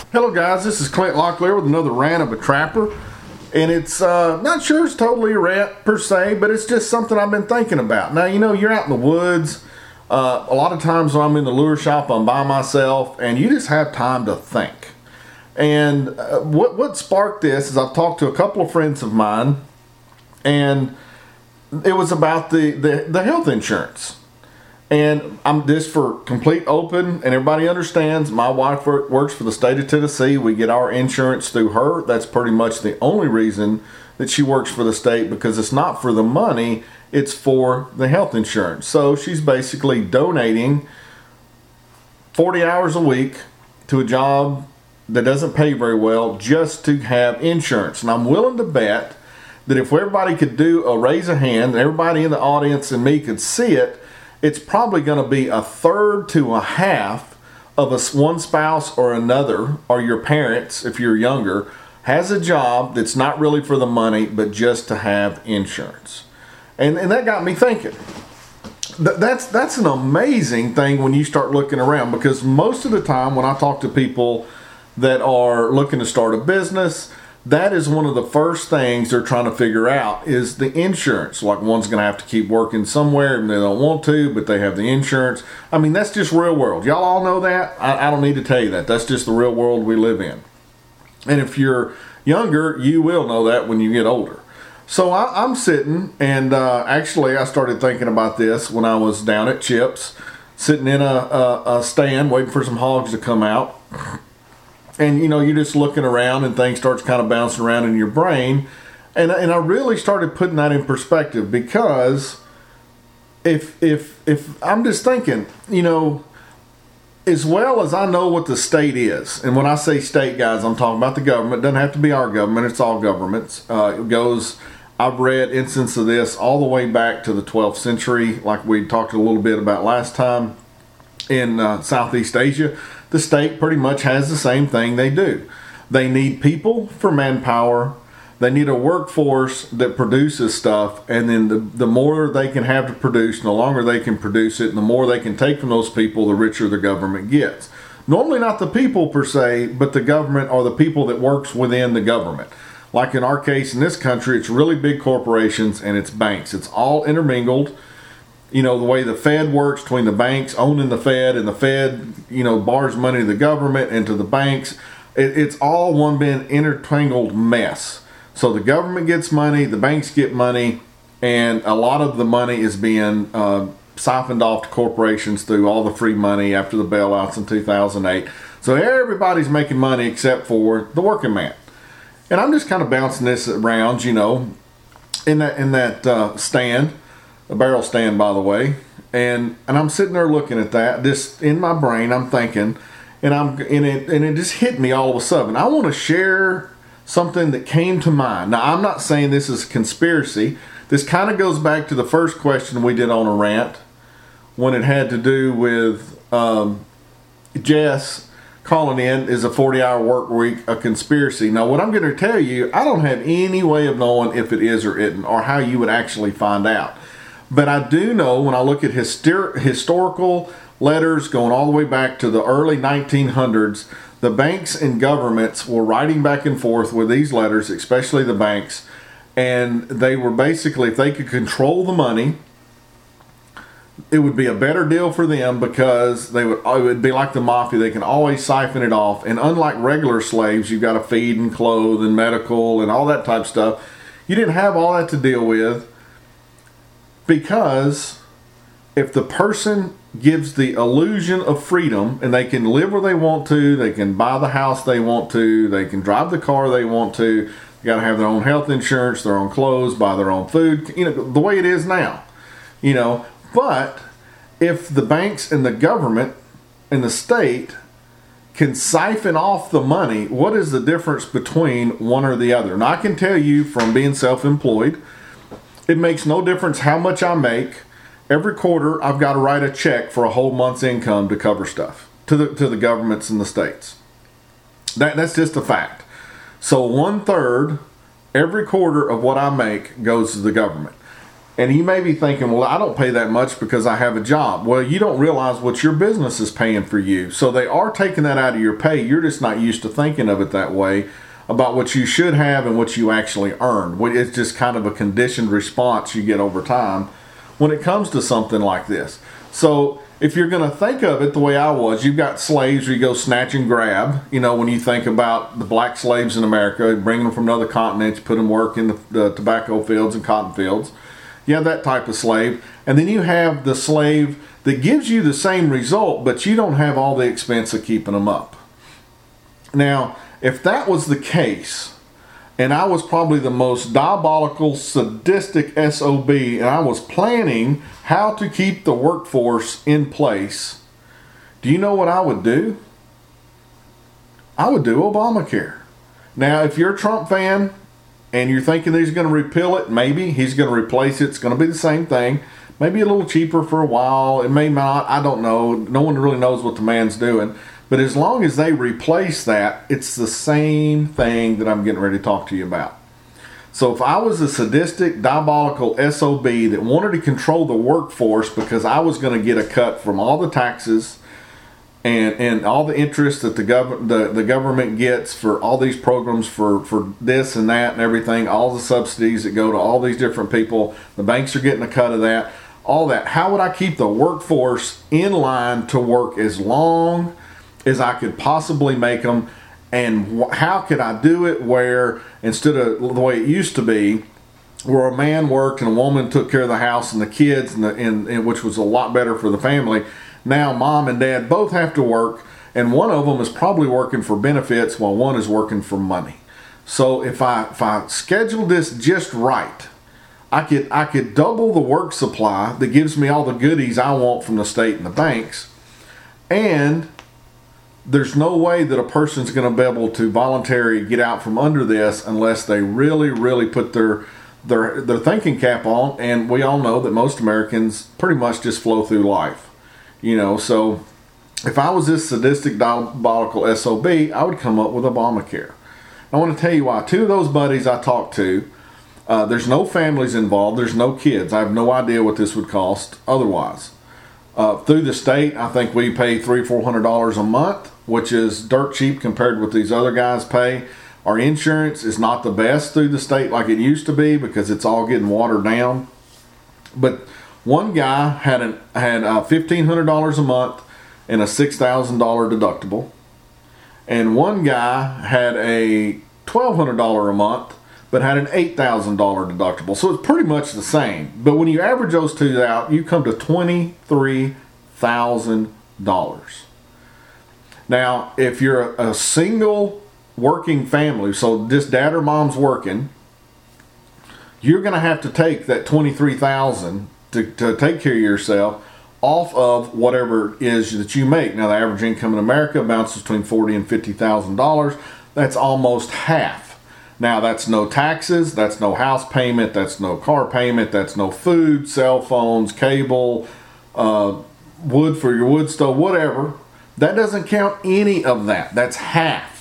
Hello guys, this is Clint Locklear with another rant of a trapper. And it's not sure it's totally a rant per se, but it's just something I've been thinking about. Now, you're out in the woods. A lot of times when I'm in the lure shop, I'm by myself, and you just have time to think. And what sparked this is I've talked to a couple of friends of mine, and it was about the health insurance. And I'm just for complete open, and everybody understands. My wife works for the state of Tennessee. We get our insurance through her. That's pretty much the only reason that she works for the state, because it's not for the money, it's for the health insurance. So she's basically donating 40 hours a week to a job that doesn't pay very well just to have insurance. And I'm willing to bet that if everybody could do a raise a hand, and everybody in the audience and me could see it, it's probably going to be a third to a half of one spouse or another, or your parents, if you're younger, has a job that's not really for the money, but just to have insurance. And that got me thinking. That's an amazing thing when you start looking around, because most of the time when I talk to people that are looking to start a business, that is one of the first things they're trying to figure out is the insurance. Like, one's going to have to keep working somewhere and they don't want to, but they have the insurance. I mean, that's just real world. Y'all all know that. I don't need to tell you that. That's just the real world we live in. And if you're younger, you will know that when you get older. So I'm sitting, and actually I started thinking about this when I was down at Chips, sitting in a stand waiting for some hogs to come out. And, you're just looking around and things starts kind of bouncing around in your brain. And I really started putting that in perspective, because if I'm just thinking, as well as I know what the state is, and when I say state, guys, I'm talking about the government. It doesn't have to be our government. It's all governments. I've read instances of this all the way back to the 12th century, like we talked a little bit about last time, in Southeast Asia. The state pretty much has the same thing they do. They need people for manpower. They need a workforce that produces stuff, and then the more they can have to produce, and the longer they can produce it, and the more they can take from those people, the richer the government gets. Normally not the people per se, but the government, or the people that works within the government. Like in our case in this country, it's really big corporations and it's banks. It's all intermingled. The way the Fed works, between the banks owning the Fed, and the Fed, borrows money to the government and to the banks. It's all one big intertangled mess. So the government gets money, the banks get money, and a lot of the money is being siphoned off to corporations through all the free money after the bailouts in 2008. So everybody's making money except for the working man. And I'm just kind of bouncing this around, in that stand. A barrel stand, by the way, and I'm sitting there looking at that. This in my brain, I'm thinking, and it just hit me all of a sudden. I want to share something that came to mind. Now, I'm not saying this is a conspiracy. This kind of goes back to the first question we did on a rant, when it had to do with Jess calling in, is a 40-hour work week a conspiracy? Now, what I'm going to tell you, I don't have any way of knowing if it is or isn't, or how you would actually find out. But I do know, when I look at historical letters going all the way back to the early 1900s, the banks and governments were writing back and forth with these letters, especially the banks, and they were basically, if they could control the money, it would be a better deal for them, because it would be like the mafia. They can always siphon it off. And unlike regular slaves, you've got to feed and clothe and medical and all that type of stuff. You didn't have all that to deal with. Because if the person gives the illusion of freedom, and they can live where they want to, they can buy the house they want to, they can drive the car they want to, they got to have their own health insurance, their own clothes, buy their own food, the way it is now. But if the banks and the government and the state can siphon off the money, what is the difference between one or the other? Now, I can tell you from being self-employed, it makes no difference how much I make. Every quarter, I've got to write a check for a whole month's income to cover stuff to the governments and the states. That's just a fact. So 1/3 every quarter of what I make goes to the government. And you may be thinking, well, I don't pay that much because I have a job. Well, you don't realize what your business is paying for you. So they are taking that out of your pay. You're just not used to thinking of it that way, about what you should have and what you actually earn. It's just kind of a conditioned response you get over time when it comes to something like this. So if you're going to think of it the way I was, you've got slaves where you go snatch and grab. You know, when you think about the black slaves in America, bringing them from other continents, put them work in the tobacco fields and cotton fields. You have that type of slave. And then you have the slave that gives you the same result, but you don't have all the expense of keeping them up. Now, if that was the case, and I was probably the most diabolical, sadistic SOB, and I was planning how to keep the workforce in place, do you know what I would do? I would do Obamacare. Now, if you're a Trump fan and you're thinking that he's going to repeal it, maybe he's going to replace it. It's going to be the same thing. Maybe a little cheaper for a while. It may not. I don't know. No one really knows what the man's doing. But as long as they replace that, it's the same thing that I'm getting ready to talk to you about. So if I was a sadistic, diabolical SOB that wanted to control the workforce because I was going to get a cut from all the taxes and all the interest that the government gets for all these programs for this and that and everything, all the subsidies that go to all these different people, the banks are getting a cut of that, all that. How would I keep the workforce in line to work as long as I could possibly make them? And how could I do it where, instead of the way it used to be, where a man worked and a woman took care of the house and the kids, and which was a lot better for the family, now mom and dad both have to work, and one of them is probably working for benefits while one is working for money. So if I schedule this just right, I could double the work supply that gives me all the goodies I want from the state and the banks, and there's no way that a person's going to be able to voluntarily get out from under this unless they really, really put their thinking cap on. And we all know that most Americans pretty much just flow through life. You know, so if I was this sadistic, diabolical SOB, I would come up with Obamacare. I want to tell you why. Two of those buddies I talked to, there's no families involved. There's no kids. I have no idea what this would cost otherwise. Through the state, I think we pay $300-400 a month, which is dirt cheap compared to what these other guys pay. Our insurance is not the best through the state like it used to be because it's all getting watered down. But one guy had $1,500 a month and a $6,000 deductible, and one guy had a $1,200 a month but had an $8,000 deductible. So it's pretty much the same. But when you average those two out, you come to $23,000. Now, if you're a single working family, so just dad or mom's working, you're going to have to take that $23,000 to take care of yourself off of whatever it is that you make. Now, the average income in America bounces between $40,000 and $50,000. That's almost half. Now, that's no taxes, that's no house payment, that's no car payment, that's no food, cell phones, cable, wood for your wood stove, whatever. That doesn't count any of that. That's half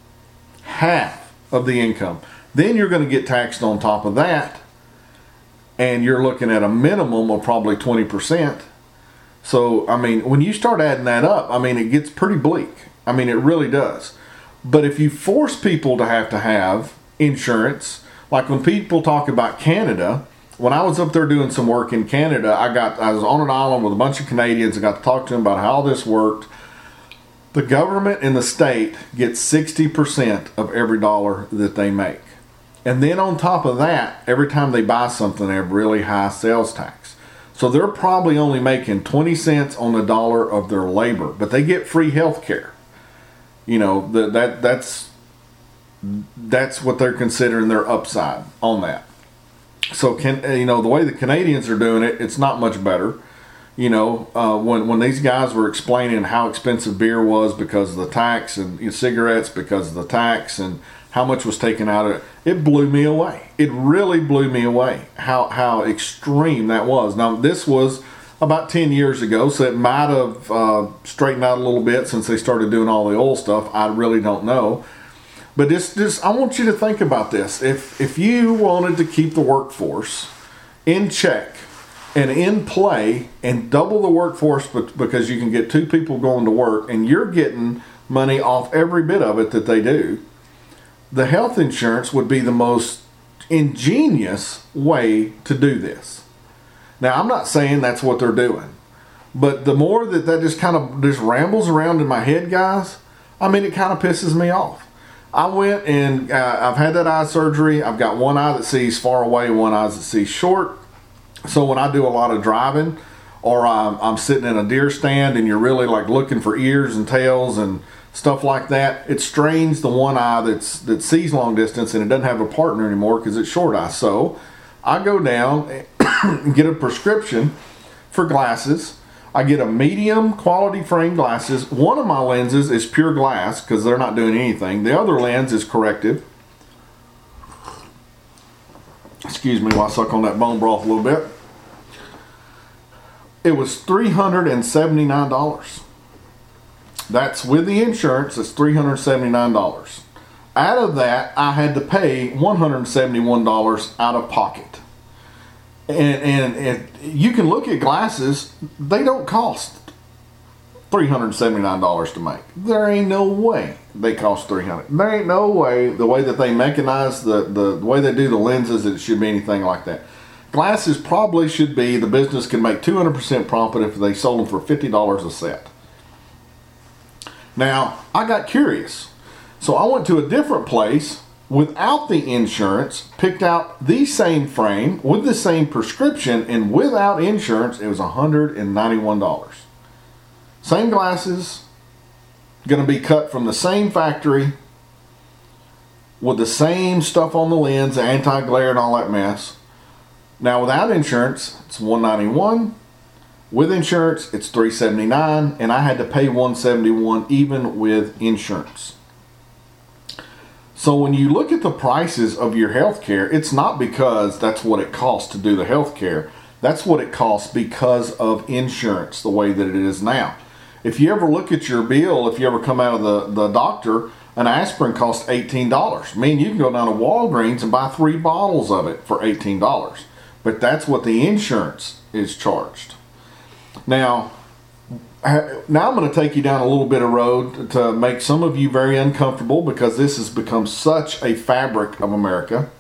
of the income. Then you're going to get taxed on top of that, and you're looking at a minimum of probably 20%. So, I mean, when you start adding that up, I mean, it gets pretty bleak. I mean, it really does. But if you force people to have insurance, like when people talk about Canada, when I was up there doing some work in Canada, I was on an island with a bunch of Canadians. I got to talk to them about how all this worked. The government and the state gets 60% of every dollar that they make. And then on top of that, every time they buy something, they have really high sales tax. So they're probably only making 20 cents on the dollar of their labor, but they get free health care. You know, that's what they're considering their upside on that. So, the way the Canadians are doing it, it's not much better. You know, when these guys were explaining how expensive beer was because of the tax, and cigarettes because of the tax, and how much was taken out of it, it blew me away. It really blew me away how extreme that was. Now, this was about 10 years ago, so it might have straightened out a little bit since they started doing all the oil stuff. I really don't know. But I want you to think about this. If you wanted to keep the workforce in check and in play and double the workforce because you can get 2 people going to work and you're getting money off every bit of it that they do, the health insurance would be the most ingenious way to do this. Now, I'm not saying that's what they're doing, but the more that just kind of just rambles around in my head, guys, I mean, it kind of pisses me off. I went and I've had that eye surgery. I've got one eye that sees far away, one eye that sees short. So when I do a lot of driving, or I'm sitting in a deer stand and you're really like looking for ears and tails and stuff like that, it strains the one eye that sees long distance, and it doesn't have a partner anymore because it's short eye. So I go down and get a prescription for glasses. I get a medium quality frame glasses. One of my lenses is pure glass because they're not doing anything. The other lens is corrective. Excuse me while I suck on that bone broth a little bit. It was $379. That's with the insurance, it's $379. Out of that, I had to pay $171 out of pocket. And you can look at glasses, they don't cost $379 to make. There ain't no way they cost $300. There ain't no way the way that they mechanize the way they do the lenses, it should be anything like that. Glasses probably should be, the business can make 200% profit if they sold them for $50 a set. Now, I got curious. So I went to a different place without the insurance, picked out the same frame with the same prescription, and without insurance, it was $191. Same glasses, going to be cut from the same factory, with the same stuff on the lens, anti-glare and all that mess. Now, without insurance, it's $191. With insurance, it's $379, and I had to pay $171 even with insurance. So when you look at the prices of your health care, it's not because that's what it costs to do the health care. That's what it costs because of insurance, the way that it is now. If you ever look at your bill, if you ever come out of the doctor, an aspirin costs $18. I mean, you can go down to Walgreens and buy 3 bottles of it for $18. But that's what the insurance is charged. Now I'm going to take you down a little bit of road to make some of you very uncomfortable because this has become such a fabric of America.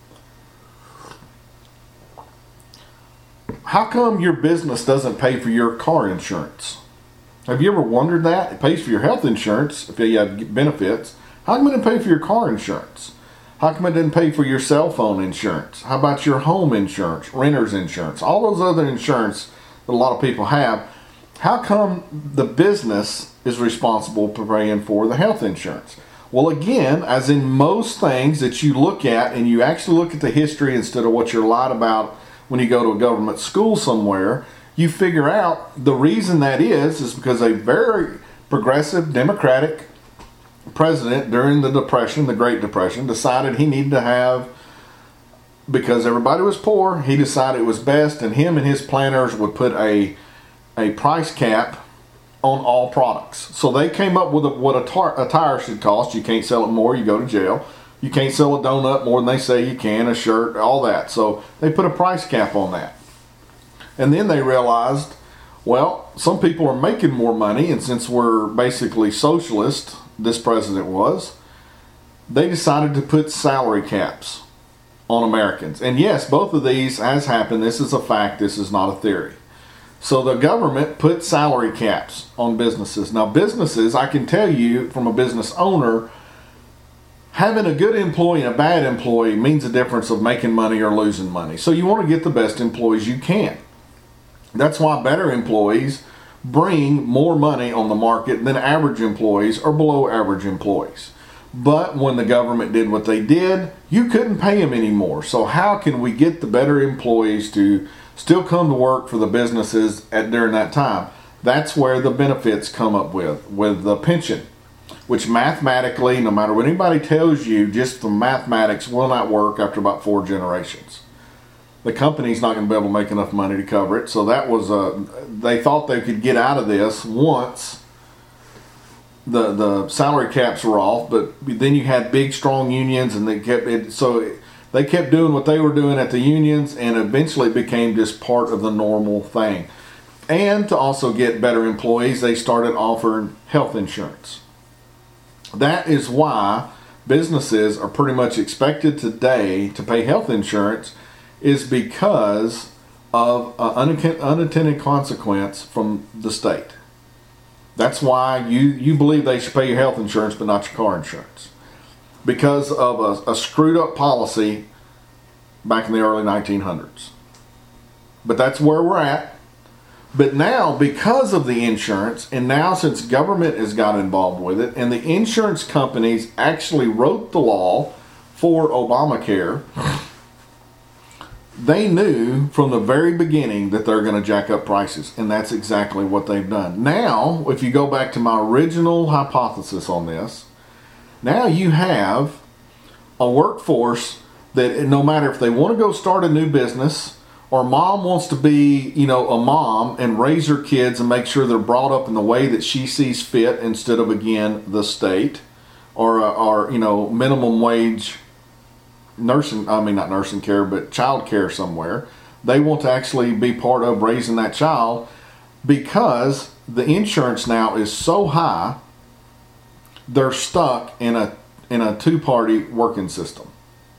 How come your business doesn't pay for your car insurance? Have you ever wondered that? It pays for your health insurance if you have benefits. How come it didn't pay for your car insurance? How come it didn't pay for your cell phone insurance? How about your home insurance, renter's insurance, all those other insurance that a lot of people have? How come the business is responsible for paying for the health insurance? Well, again, as in most things that you look at and you actually look at the history instead of what you're lied about when you go to a government school somewhere, you figure out the reason that is because a very progressive Democratic president during the Depression, the Great Depression, decided he needed to have, because everybody was poor, he decided it was best, and him and his planners would put a price cap on all products. So they came up with what a tire should cost. You can't sell it more, you go to jail. You can't sell a donut more than they say you can, a shirt, all that. So they put a price cap on that. And then they realized, well, some people are making more money, and since we're basically socialist, this president was, they decided to put salary caps on Americans. And yes, both of these has happened. This is a fact. This is not a theory. So the government put salary caps on businesses. Now businesses, I can tell you from a business owner, having a good employee and a bad employee means the difference of making money or losing money. So you want to get the best employees you can. That's why better employees bring more money on the market than average employees or below average employees. But when the government did what they did, you couldn't pay them anymore. So how can we get the better employees to still come to work for the businesses during that time? That's where the benefits come up with the pension, which mathematically, no matter what anybody tells you, just the mathematics will not work after about 4 generations. The company's not going to be able to make enough money to cover it. So that was they thought they could get out of this once the salary caps were off, but then you had big strong unions and they kept it. So They kept doing what they were doing at the unions, and eventually it became just part of the normal thing. And to also get better employees, they started offering health insurance. That is why businesses are pretty much expected today to pay health insurance, is because of unintended consequence from the state. That's why you believe they should pay your health insurance but not your car insurance. Because of a screwed up policy back in the early 1900s. But that's where we're at. But now, because of the insurance, and now since government has got involved with it, and the insurance companies actually wrote the law for Obamacare, they knew from the very beginning that they're going to jack up prices, and that's exactly what they've done. Now, if you go back to my original hypothesis on this, now you have a workforce that no matter if they want to go start a new business, or mom wants to be, a mom and raise her kids and make sure they're brought up in the way that she sees fit instead of, again, the state or minimum wage not nursing care, but child care somewhere. They want to actually be part of raising that child because the insurance now is so high, they're stuck in a two-party working system.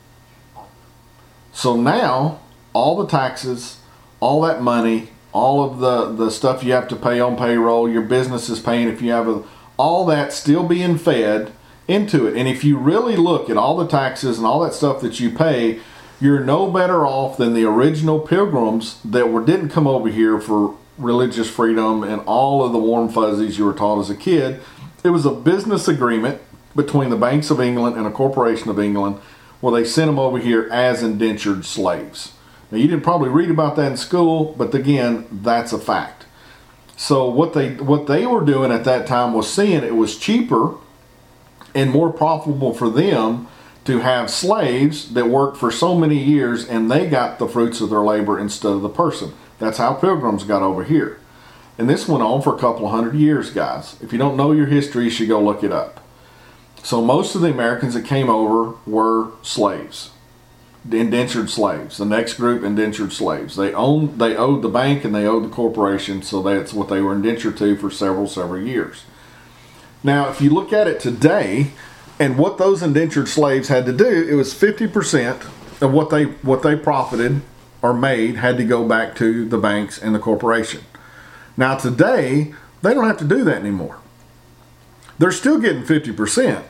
So now, all the taxes, all that money, all of the stuff you have to pay on payroll, your business is paying if you have all that still being fed into it. And if you really look at all the taxes and all that stuff that you pay, you're no better off than the original pilgrims that didn't come over here for religious freedom and all of the warm fuzzies you were taught as a kid. It was a business agreement between the Banks of England and a corporation of England where they sent them over here as indentured slaves. Now, you didn't probably read about that in school, but again, that's a fact. So what they were doing at that time was seeing it was cheaper and more profitable for them to have slaves that worked for so many years and they got the fruits of their labor instead of the person. That's how pilgrims got over here. And this went on for a couple of hundred years, guys. If you don't know your history, you should go look it up. So most of the Americans that came over were slaves, indentured slaves. The next group, indentured slaves. They owed the bank and they owed the corporation, so that's what they were indentured to for several years. Now, if you look at it today, and what those indentured slaves had to do, it was 50% of what they profited or made had to go back to the banks and the corporation. Now, today, they don't have to do that anymore. They're still getting 50%.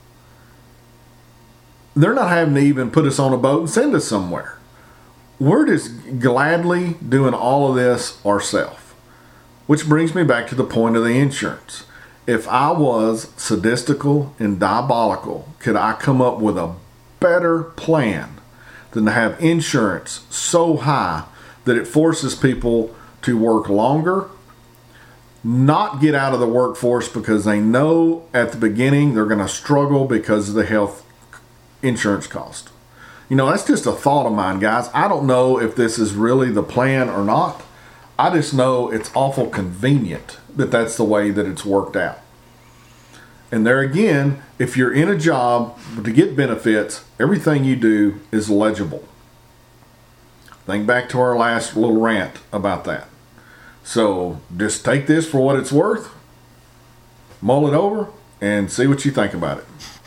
They're not having to even put us on a boat and send us somewhere. We're just gladly doing all of this ourselves. Which brings me back to the point of the insurance. If I was sadistical and diabolical, could I come up with a better plan than to have insurance so high that it forces people to work longer, not get out of the workforce because they know at the beginning they're going to struggle because of the health insurance cost? That's just a thought of mine, guys. I don't know if this is really the plan or not. I just know it's awful convenient that that's the way that it's worked out. And there again, if you're in a job to get benefits, everything you do is legible. Think back to our last little rant about that. So just take this for what it's worth, mull it over, and see what you think about it.